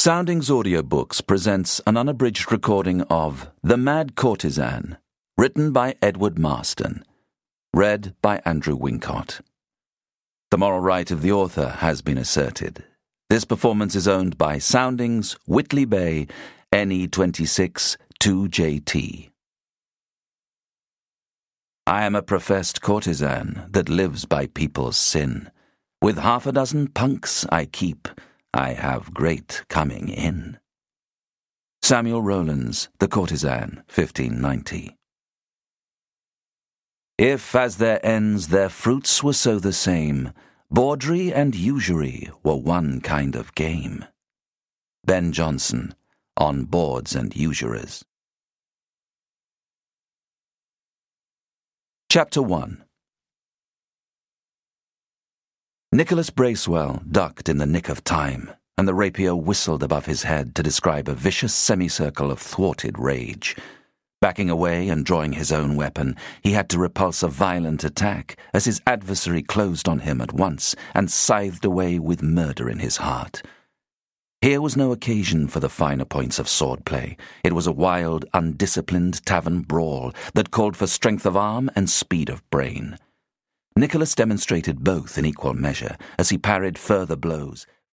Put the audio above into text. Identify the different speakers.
Speaker 1: Soundings Audiobooks presents an unabridged recording of The Mad Courtesan, written by Edward Marston, read by Andrew Wincott. The moral right of the author has been asserted. This performance is owned by Soundings, Whitley Bay, NE26 2JT. I am a professed courtesan that lives by people's sin. With 6 punks I keep, I have great coming in. Samuel Rowlands, The Courtesan, 1590. If, as their ends, their fruits were so the same, bawdry and usury were one kind of game. Ben Jonson, On Bawds and Usurers. Chapter 1. Nicholas Bracewell ducked in the nick of time, and the rapier whistled above his head to describe a vicious semicircle of thwarted rage. Backing away and drawing his own weapon, he had to repulse a violent attack as his adversary closed on him at once and scythed away with murder in his heart. Here was no occasion for the finer points of swordplay. It was a wild, undisciplined tavern brawl that called for strength of arm and speed of brain. Nicholas demonstrated both in equal measure as he parried further blows,